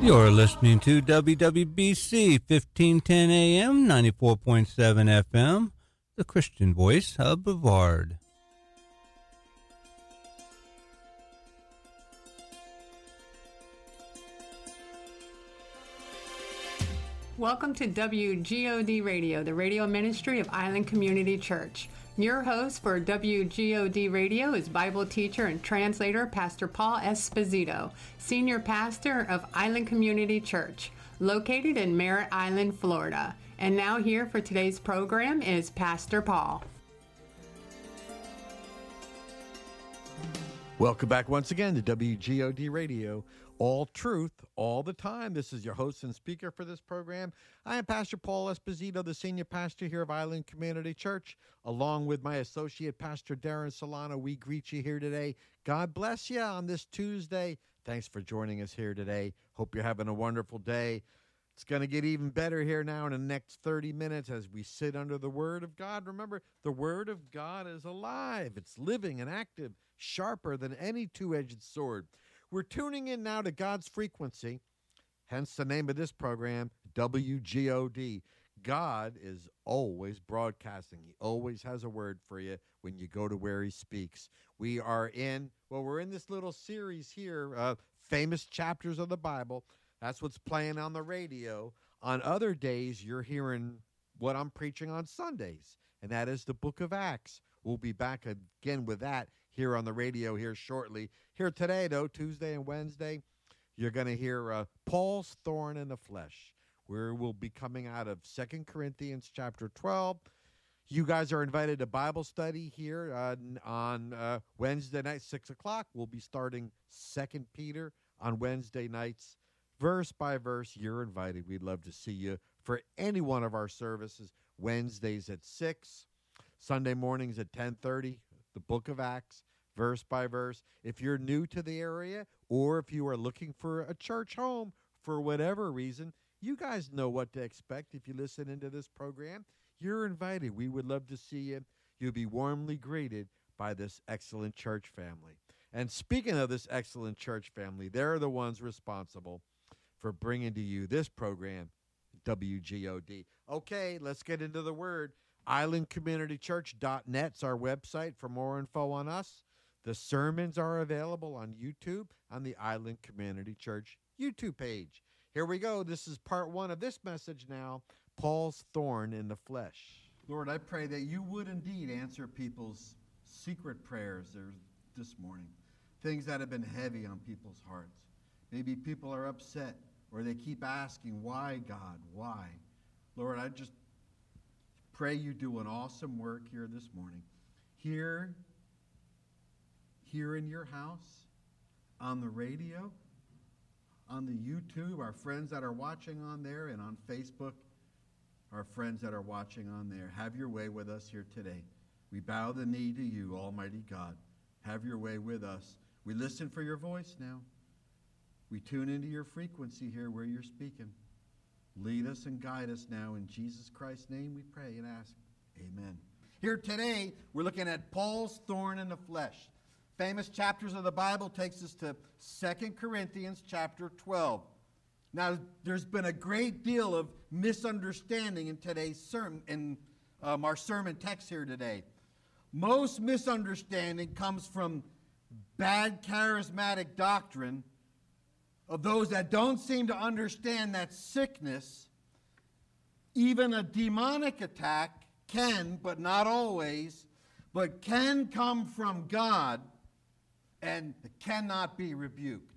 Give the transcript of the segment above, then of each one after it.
You're listening to WWBC 1510 AM, 94.7 FM, the Christian voice of Brevard. Welcome to WGOD Radio, the radio ministry of Island Community Church. Your host for WGOD Radio is Bible teacher and translator Pastor Paul Esposito, senior pastor of Island Community Church, located in Merritt Island, Florida. And now here for today's program is Pastor Paul. Welcome back once again to WGOD Radio, all truth, all the time. This is your host and speaker for this program. I am Pastor Paul Esposito, the senior pastor here of Island Community Church, along with my associate pastor Darren Solano. We greet you here today. God bless you on this Tuesday. Thanks for joining us here today. Hope you're having a wonderful day. It's going to get even better here now in the next 30 minutes as we sit under the Word of God. Remember, the Word of God is alive. It's living and active, sharper than any two-edged sword. We're tuning in now to God's frequency, hence the name of this program, WGOD. God is always broadcasting. He always has a word for you when you go to where he speaks. We're in this little series here, famous chapters of the Bible. That's what's playing on the radio. On other days, you're hearing what I'm preaching on Sundays, and that is the book of Acts. We'll be back again with that here on the radio here shortly. Here today, though, Tuesday and Wednesday, you're going to hear Paul's thorn in the flesh, where we'll be coming out of 2 Corinthians chapter 12. You guys are invited to Bible study here on Wednesday night, 6 o'clock. We'll be starting 2 Peter on Wednesday nights. Verse by verse, you're invited. We'd love to see you for any one of our services. Wednesdays at 6, Sunday mornings at 10:30, the book of Acts, verse by verse. If you're new to the area or if you are looking for a church home for whatever reason, you guys know what to expect if you listen into this program. You're invited. We would love to see you. You'll be warmly greeted by this excellent church family. And speaking of this excellent church family, they're the ones responsible for bringing to you this program, WGOD. Okay, let's get into the Word. IslandCommunityChurch.net's our website for more info on us. The sermons are available on YouTube on the Island Community Church YouTube page. Here we go. This is part one of this message now, Paul's thorn in the flesh. Lord, I pray that you would indeed answer people's secret prayers this morning, things that have been heavy on people's hearts. Maybe people are upset or they keep asking, why, God, why? Lord, I just pray you do an awesome work here this morning. Here in your house, on the radio, on the YouTube, our friends that are watching on there, and on Facebook, our friends that are watching on there. Have your way with us here today. We bow the knee to you, Almighty God. Have your way with us. We listen for your voice now. We tune into your frequency here where you're speaking. Lead us and guide us now. In Jesus Christ's name we pray and ask. Amen. Here today, we're looking at Paul's thorn in the flesh. Famous chapters of the Bible takes us to 2 Corinthians chapter 12. Now, there's been a great deal of misunderstanding in today's sermon, in our sermon text here today. Most misunderstanding comes from bad charismatic doctrine of those that don't seem to understand that sickness, even a demonic attack, can, but not always, but can come from God and cannot be rebuked.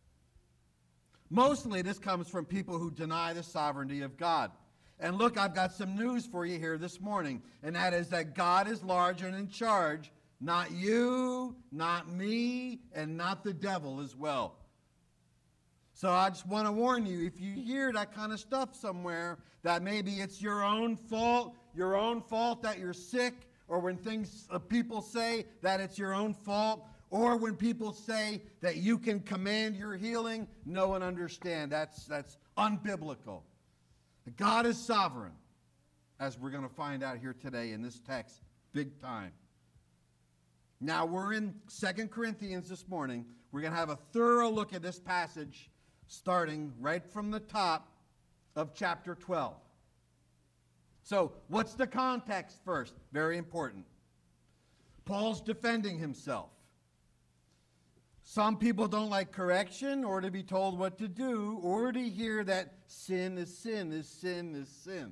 Mostly this comes from people who deny the sovereignty of God. And look, I've got some news for you here this morning, and that is that God is large and in charge, not you, not me, and not the devil as well. So I just want to warn you, if you hear that kind of stuff somewhere, that maybe it's your own fault that you're sick, or when people say that it's your own fault, or when people say that you can command your healing, know and understand. That's unbiblical. God is sovereign, as we're going to find out here today in this text, big time. Now, we're in 2 Corinthians this morning. We're going to have a thorough look at this passage starting right from the top of chapter 12. So, what's the context first? Very important. Paul's defending himself. Some people don't like correction or to be told what to do or to hear that sin is sin is sin is sin.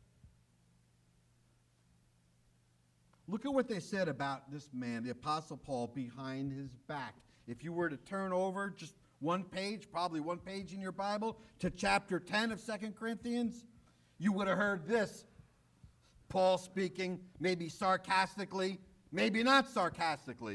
Look at what they said about this man, the Apostle Paul, behind his back. If you were to turn over just one page, probably one page in your Bible, to chapter 10 of 2 Corinthians, you would have heard this. Paul speaking, maybe sarcastically, maybe not sarcastically.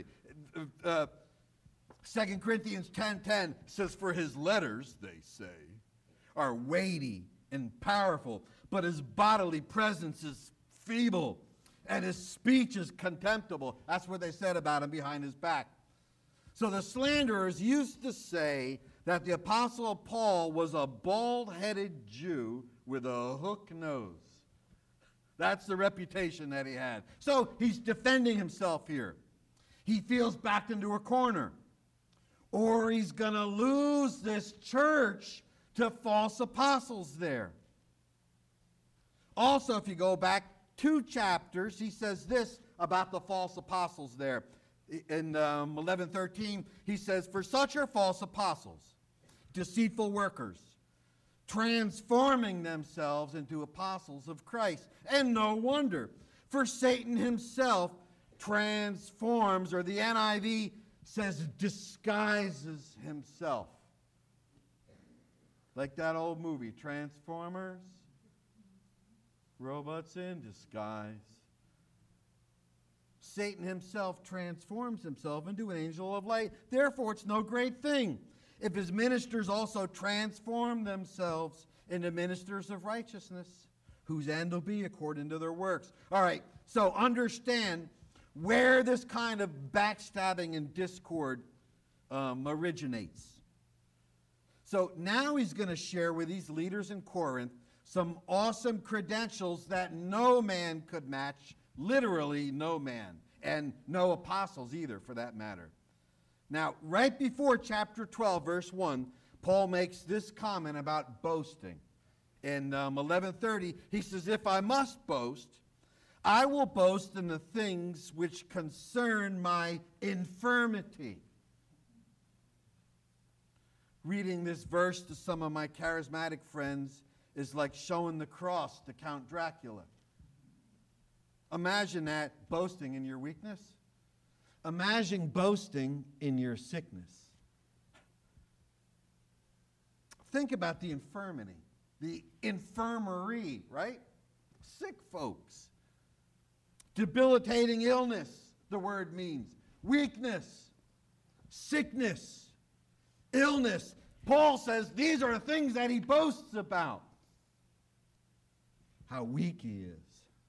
2 Corinthians 10:10 says, "For his letters," they say, "are weighty and powerful, but his bodily presence is feeble, and his speech is contemptible." That's what they said about him behind his back. So the slanderers used to say that the Apostle Paul was a bald-headed Jew with a hook nose. That's the reputation that he had. So he's defending himself here. He feels backed into a corner. Or he's going to lose this church to false apostles there. Also, if you go back 2 chapters, he says this about the false apostles there. In 11:13, he says, "For such are false apostles, deceitful workers, transforming themselves into apostles of Christ. And no wonder, for Satan himself transforms," or the NIV says disguises himself. Like that old movie, Transformers, robots in disguise. Satan himself transforms himself into an angel of light. Therefore, it's no great thing if his ministers also transform themselves into ministers of righteousness, whose end will be according to their works. All right, so understand where this kind of backstabbing and discord originates. So now he's going to share with these leaders in Corinth some awesome credentials that no man could match, literally no man, and no apostles either, for that matter. Now, right before chapter 12, verse 1, Paul makes this comment about boasting. In 11:30, he says, "If I must boast, I will boast in the things which concern my infirmity." Reading this verse to some of my charismatic friends is like showing the cross to Count Dracula. Imagine that, boasting in your weakness. Imagine boasting in your sickness. Think about the infirmity, the infirmary, right? Sick folks. Debilitating illness, the word means. Weakness, sickness, illness. Paul says these are the things that he boasts about. How weak he is.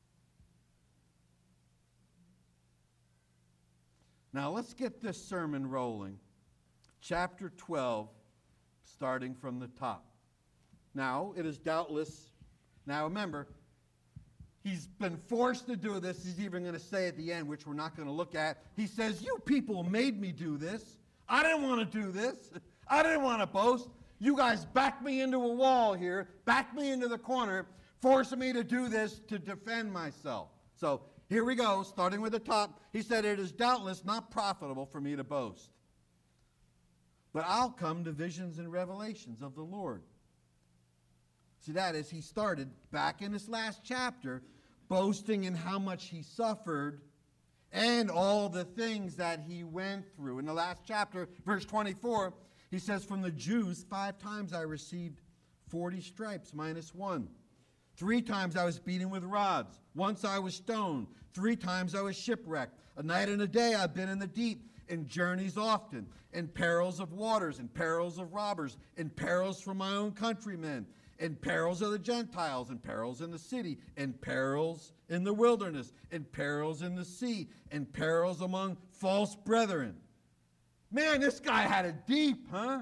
Now let's get this sermon rolling. Chapter 12, starting from the top. Now, it is doubtless, now remember, he's been forced to do this. He's even going to say at the end, which we're not going to look at. He says, "You people made me do this. I didn't want to do this. I didn't want to boast. You guys backed me into a wall here, backed me into the corner, forcing me to do this to defend myself." So here we go, starting with the top. He said, "It is doubtless not profitable for me to boast, but I'll come to visions and revelations of the Lord." See, that is, he started back in this last chapter boasting in how much he suffered and all the things that he went through. In the last chapter, verse 24, he says, "From the Jews 5 times I received 40 stripes minus 1. 3 times I was beaten with rods. Once I was stoned. 3 times I was shipwrecked. A night and a day I've been in the deep, in journeys often, in perils of waters, in perils of robbers, in perils from my own countrymen, in perils of the Gentiles, in perils in the city, in perils in the wilderness, in perils in the sea, in perils among false brethren." Man, this guy had it deep, huh?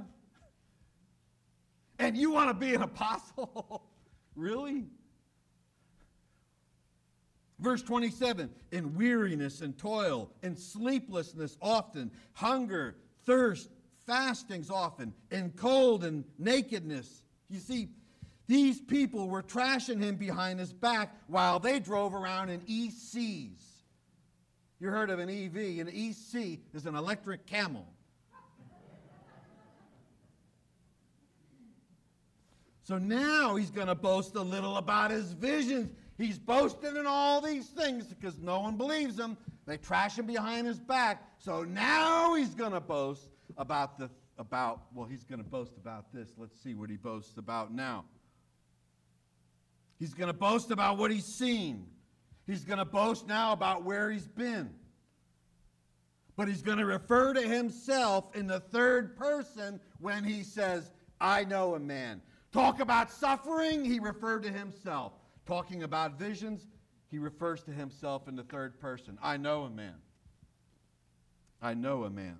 And you want to be an apostle? Really? Verse 27, "In weariness and toil, in sleeplessness often, hunger, thirst, fastings often, in cold and nakedness. You see, these people were trashing him behind his back while they drove around in ECs. You heard of an EV. An EC is an electric camel. So now he's going to boast a little about his visions. He's boasting in all these things because no one believes him. They trash him behind his back. So now he's going to boast about he's going to boast about this. Let's see what he boasts about now. He's going to boast about what he's seen. He's going to boast now about where he's been. But he's going to refer to himself in the third person when he says, I know a man. Talk about suffering, he referred to himself. Talking about visions, he refers to himself in the third person. I know a man. I know a man.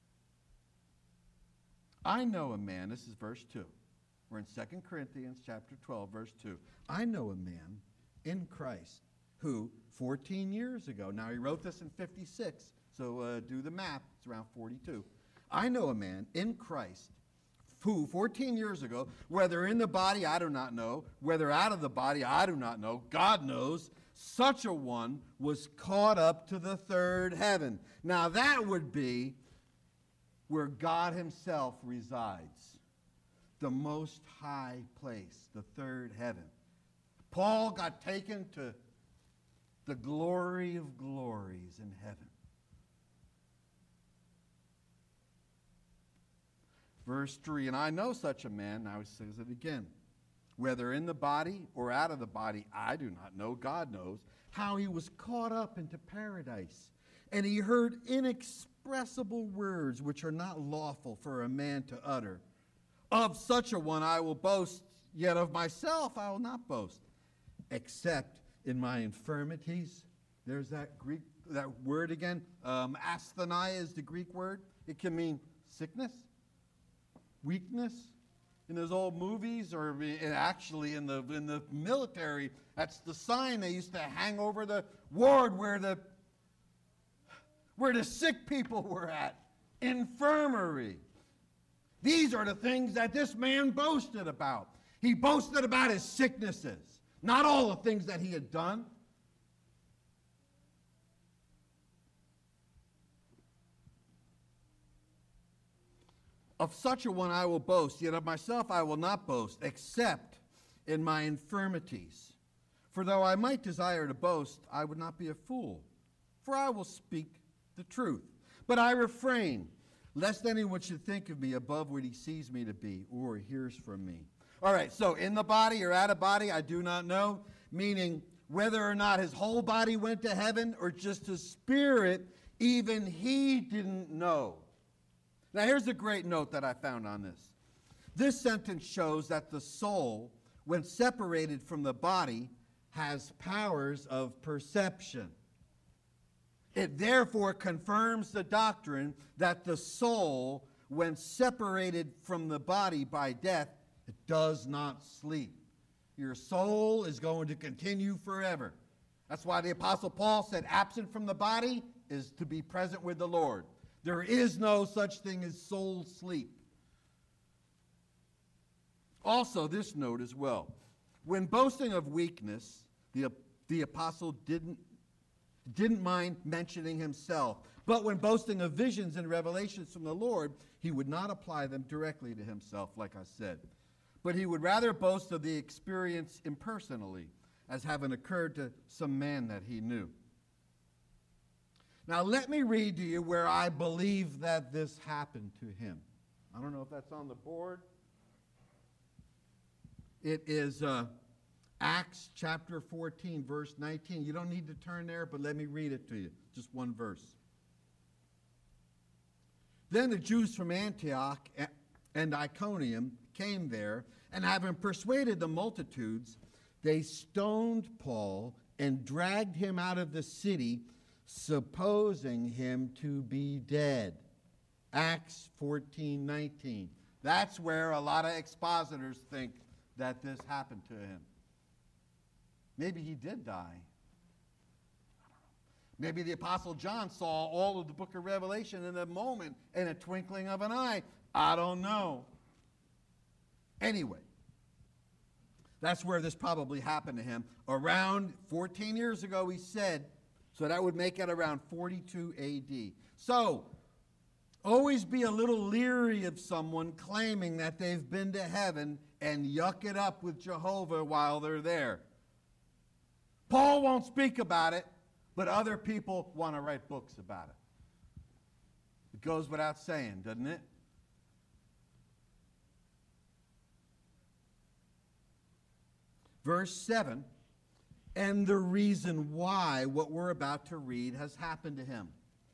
I know a man. This is verse 2. We're in 2 Corinthians chapter 12, verse 2. I know a man in Christ who 14 years ago, now he wrote this in 56, so do the math, it's around 42. I know a man in Christ who 14 years ago, whether in the body, I do not know, whether out of the body, I do not know, God knows, such a one was caught up to the third heaven. Now that would be where God himself resides, the most high place, the third heaven. Paul got taken to the glory of glories in heaven. Verse 3, and I know such a man, now he says it again, whether in the body or out of the body, I do not know, God knows, how he was caught up into paradise. And he heard inexpressible words which are not lawful for a man to utter. Of such a one I will boast, yet of myself I will not boast, except in my infirmities. There's that word again. Asthenia is the Greek word. It can mean sickness, weakness. In those old movies, or actually in the military, that's the sign they used to hang over the ward where the sick people were at. Infirmary. These are the things that this man boasted about. He boasted about his sicknesses, not all the things that he had done. Of such a one I will boast, yet of myself I will not boast, except in my infirmities. For though I might desire to boast, I would not be a fool, for I will speak the truth. But I refrain, lest anyone should think of me above what he sees me to be or hears from me. All right, so in the body or out of body, I do not know, meaning whether or not his whole body went to heaven or just his spirit, even he didn't know. Now, here's a great note that I found on this. This sentence shows that the soul, when separated from the body, has powers of perception. It therefore confirms the doctrine that the soul, when separated from the body by death, it does not sleep. Your soul is going to continue forever. That's why the Apostle Paul said, absent from the body is to be present with the Lord. There is no such thing as soul sleep. Also, this note as well. When boasting of weakness, the apostle didn't mind mentioning himself. But when boasting of visions and revelations from the Lord, he would not apply them directly to himself, like I said. But he would rather boast of the experience impersonally, as having occurred to some man that he knew. Now, let me read to you where I believe that this happened to him. I don't know if that's on the board. It is Acts chapter 14, verse 19. You don't need to turn there, but let me read it to you. Just one verse. Then the Jews from Antioch and Iconium came there, and having persuaded the multitudes, they stoned Paul and dragged him out of the city, supposing him to be dead. Acts 14:19. That's where a lot of expositors think that this happened to him. Maybe he did die. Maybe the Apostle John saw all of the book of Revelation in a moment, in a twinkling of an eye. I don't know. Anyway, that's where this probably happened to him. Around 14 years ago, he said, so that would make it around 42 AD. So, always be a little leery of someone claiming that they've been to heaven and yuck it up with Jehovah while they're there. Paul won't speak about it, but other people want to write books about it. It goes without saying, doesn't it? Verse 7, and the reason why what we're about to read has happened to him.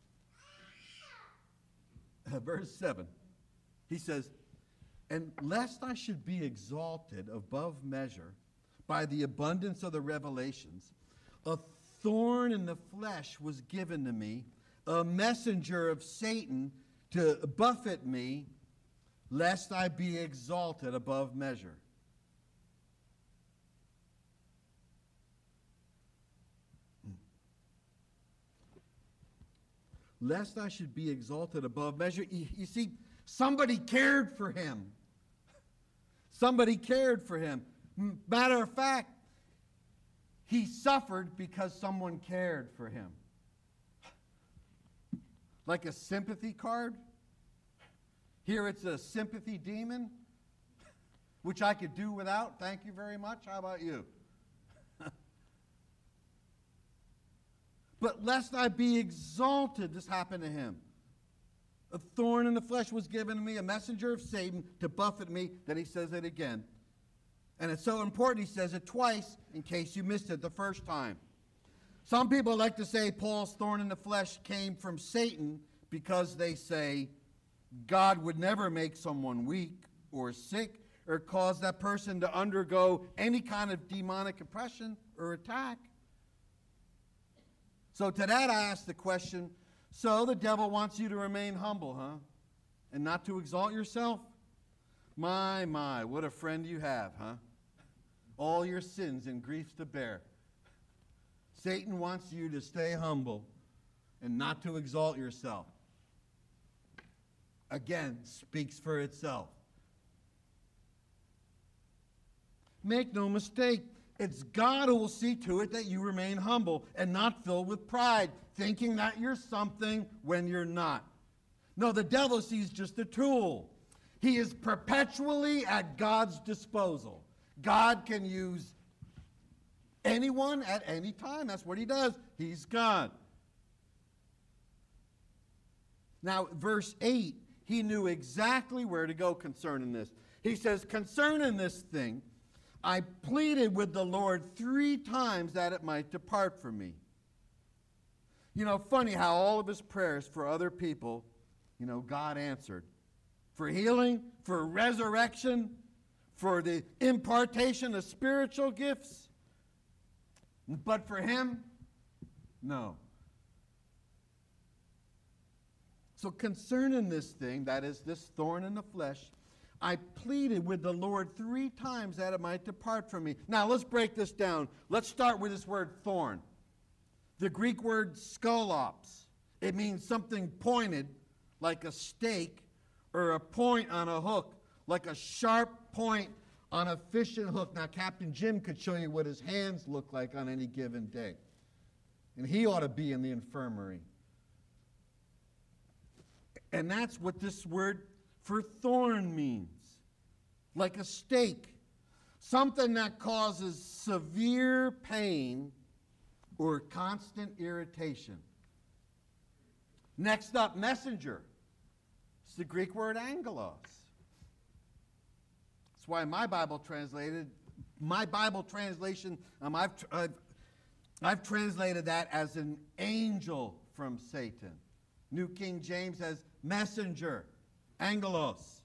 Verse 7, he says, and lest I should be exalted above measure by the abundance of the revelations, a thorn in the flesh was given to me, a messenger of Satan to buffet me, lest I be exalted above measure. Lest I should be exalted above measure. You see, somebody cared for him. Somebody cared for him. Matter of fact, he suffered because someone cared for him. Like a sympathy card. Here it's a sympathy demon, which I could do without. Thank you very much. How about you? But lest I be exalted, this happened to him. A thorn in the flesh was given to me, a messenger of Satan to buffet me. Then he says it again. And it's so important he says it twice in case you missed it the first time. Some people like to say Paul's thorn in the flesh came from Satan because they say God would never make someone weak or sick or cause that person to undergo any kind of demonic oppression or attack. So to that I ask the question, so the devil wants you to remain humble, huh? And not to exalt yourself? My, what a friend you have, huh? All your sins and griefs to bear. Satan wants you to stay humble and not to exalt yourself. Again, speaks for itself. Make no mistake, it's God who will see to it that you remain humble and not filled with pride, thinking that you're something when you're not. No, the devil sees just a tool. He is perpetually at God's disposal. God can use anyone at any time. That's what he does. He's God. Now, verse 8, he knew exactly where to go concerning this. He says, concerning this thing, I pleaded with the Lord 3 times that it might depart from me. You know, funny how all of his prayers for other people, God answered. For healing, for resurrection, for the impartation of spiritual gifts. But for him, no. So concerning this thing, that is this thorn in the flesh, I pleaded with the Lord 3 times that it might depart from me. Now, let's break this down. Let's start with this word thorn. The Greek word skolops. It means something pointed, like a stake, or a point on a hook, like a sharp point on a fishing hook. Now, Captain Jim could show you what his hands look like on any given day. And he ought to be in the infirmary. And that's what this word for thorn means. Like a stake. Something that causes severe pain or constant irritation. Next up, messenger. It's the Greek word angelos. That's why my Bible translation, I've translated that as an angel from Satan. New King James says messenger, angelos.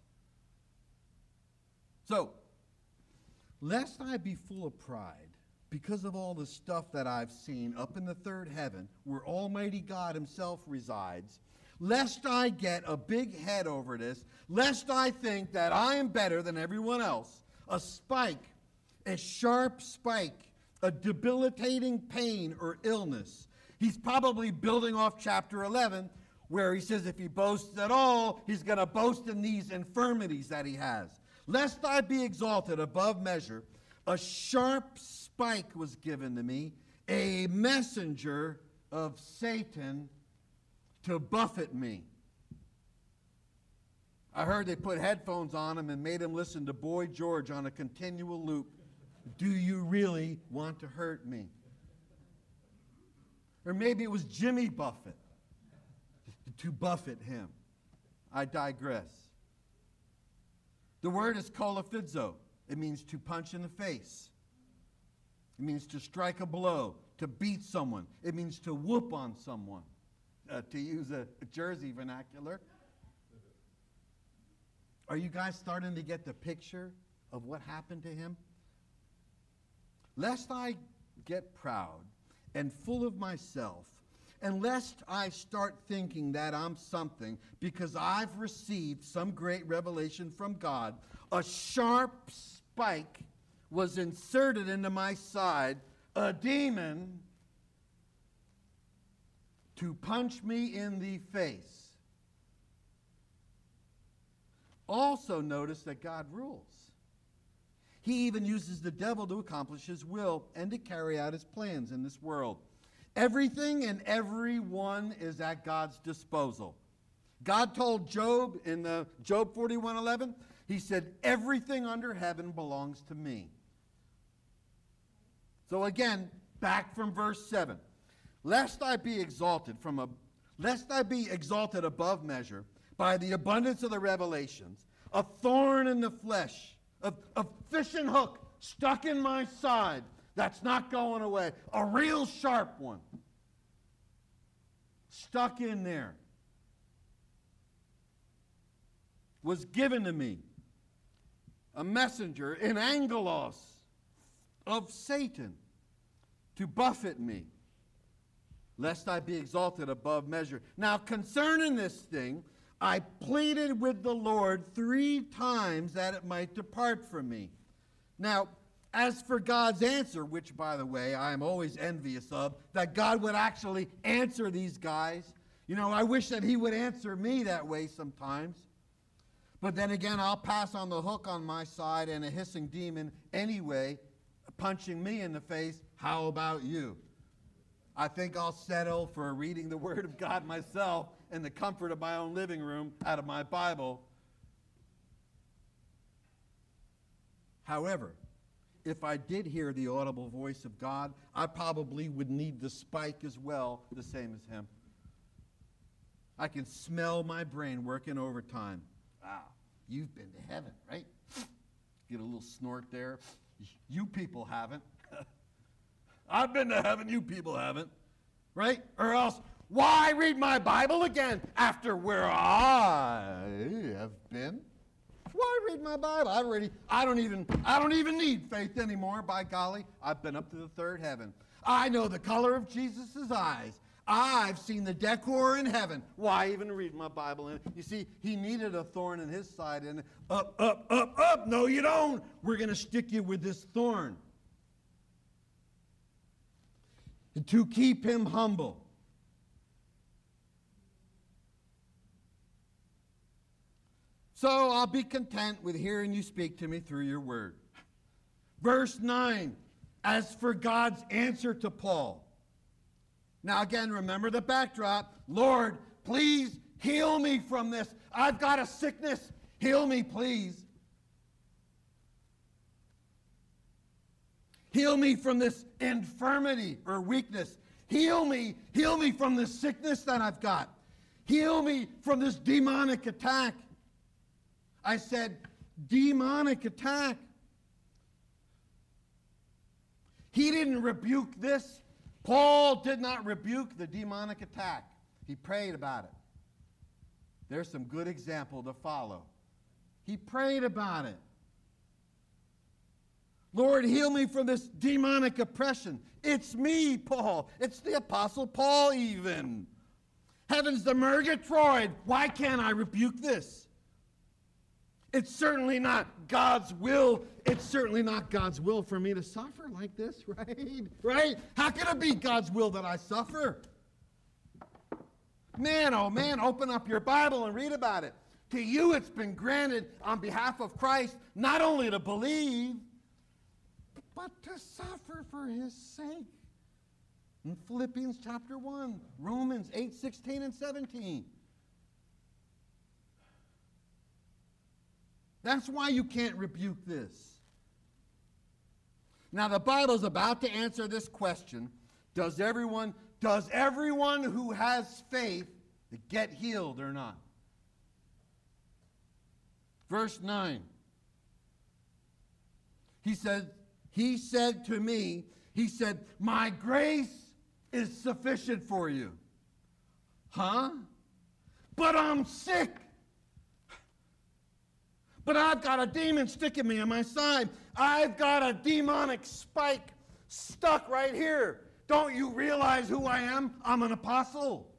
So, lest I be full of pride because of all the stuff that I've seen up in the third heaven where Almighty God himself resides, lest I get a big head over this, lest I think that I am better than everyone else, a spike, a sharp spike, a debilitating pain or illness, He's probably building off chapter 11, where he says if he boasts at all, he's going to boast in these infirmities that he has. Lest I be exalted above measure, a sharp spike was given to me, a messenger of Satan to buffet me. I heard they put headphones on him and made him listen to Boy George on a continual loop. Do you really want to hurt me? Or maybe it was Jimmy Buffett to buffet him. I digress. The word is kolafidzo. It means to punch in the face. It means to strike a blow, to beat someone. It means to whoop on someone, to use a Jersey vernacular. Are you guys starting to get the picture of what happened to him? Lest I get proud and full of myself, and lest I start thinking that I'm something because I've received some great revelation from God, a sharp spike was inserted into my side, a demon to punch me in the face. Also notice that God rules. He even uses the devil to accomplish his will and to carry out his plans in this world. Everything and everyone is at God's disposal. God told Job in Job 41:11, he said, everything under heaven belongs to me. So again, back from verse 7. Lest I be exalted above measure by the abundance of the revelations, a thorn in the flesh, a fishing hook stuck in my side that's not going away, a real sharp one stuck in there, was given to me, a messenger, an angelos of Satan, to buffet me, lest I be exalted above measure. Now concerning this thing, I pleaded with the Lord 3 times that it might depart from me. Now, as for God's answer, which, by the way, I am always envious of, that God would actually answer these guys. You know, I wish that he would answer me that way sometimes. But then again, I'll pass on the hook on my side and a hissing demon anyway, punching me in the face. How about you? I think I'll settle for reading the Word of God myself in the comfort of my own living room out of my Bible. However, if I did hear the audible voice of God, I probably would need the spike as well, the same as him. I can smell my brain working overtime. Wow, you've been to heaven, right? Get a little snort there. You people haven't. I've been to heaven, you people haven't. Right? Or else, why read my Bible again after where I have been? Why read my Bible? I don't even need faith anymore, by golly. I've been up to the 3rd heaven. I know the color of Jesus' eyes. I've seen the decor in heaven. Why even read my Bible? You see, he needed a thorn in his side, and up. No, you don't. We're going to stick you with this thorn to keep him humble. So I'll be content with hearing you speak to me through your word. Verse 9, as for God's answer to Paul. Now again, remember the backdrop. Lord, please heal me from this. I've got a sickness. Heal me, please. Heal me from this infirmity or weakness. Heal me from this sickness that I've got. Heal me from this demonic attack. I said, demonic attack. He didn't rebuke this. Paul did not rebuke the demonic attack. He prayed about it. There's some good example to follow. He prayed about it. Lord, heal me from this demonic oppression. It's me, Paul. It's the Apostle Paul even. Heaven's the Murgatroyd. Why can't I rebuke this? It's certainly not God's will. It's certainly not God's will for me to suffer like this, right? Right? How can it be God's will that I suffer? Man, oh man, open up your Bible and read about it. To you it's been granted on behalf of Christ not only to believe, but to suffer for his sake. In Philippians chapter 1, Romans 8, 16 and 17. That's why you can't rebuke this. Now the Bible's about to answer this question. Does everyone who has faith get healed or not? Verse 9. He said to me, my grace is sufficient for you. Huh? But I'm sick. But I've got a demon sticking me in my side. I've got a demonic spike stuck right here. Don't you realize who I am? I'm an apostle.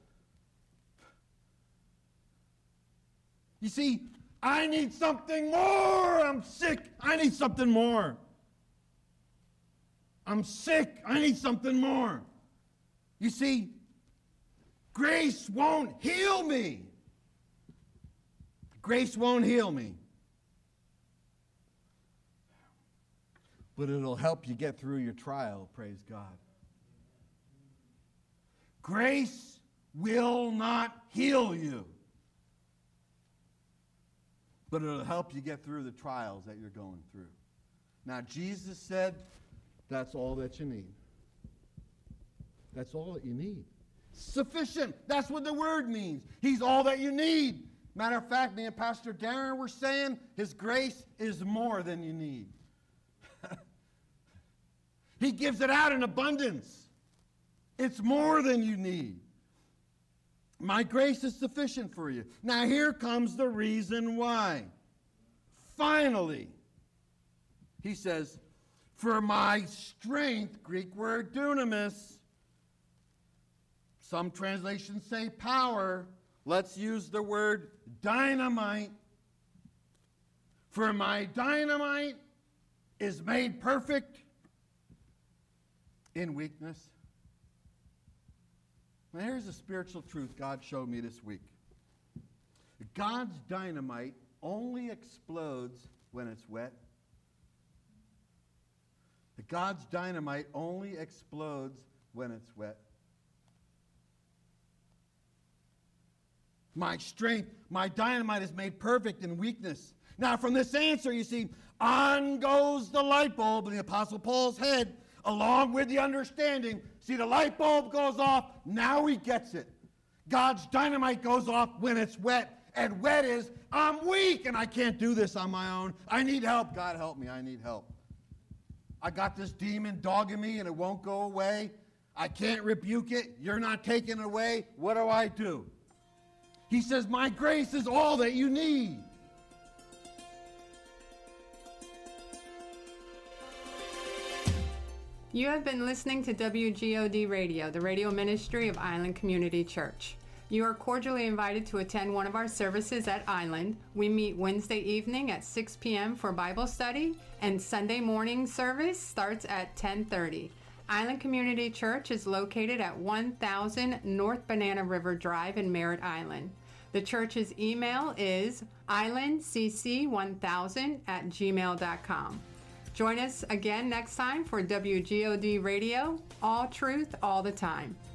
You see, I need something more. I'm sick. I need something more. I'm sick. I need something more. You see, grace won't heal me. Grace won't heal me. But it'll help you get through your trial, praise God. Grace will not heal you. But it'll help you get through the trials that you're going through. Now, Jesus said, that's all that you need. That's all that you need. Sufficient. That's what the word means. He's all that you need. Matter of fact, me and Pastor Darren were saying his grace is more than you need. He gives it out in abundance. It's more than you need. My grace is sufficient for you. Now here comes the reason why. Finally, he says, for my strength, Greek word dunamis, some translations say power. Let's use the word dynamite. For my dynamite is made perfect in weakness. Now here's a spiritual truth God showed me this week. God's dynamite only explodes when it's wet. God's dynamite only explodes when it's wet. My strength, my dynamite is made perfect in weakness. Now from this answer, you see, on goes the light bulb in the Apostle Paul's head, along with the understanding. See, the light bulb goes off, now he gets it. God's dynamite goes off when it's wet, and wet is, I'm weak and I can't do this on my own. I need help. God help me, I need help. I got this demon dogging me and it won't go away. I can't rebuke it. You're not taking it away. What do? He says, my grace is all that you need. You have been listening to WGOD Radio, the radio ministry of Island Community Church. You are cordially invited to attend one of our services at Island. We meet Wednesday evening at 6 p.m. for Bible study, and Sunday morning service starts at 10:30. Island Community Church is located at 1000 North Banana River Drive in Merritt Island. The church's email is islandcc1000@gmail.com. Join us again next time for WGOD Radio, all truth, all the time.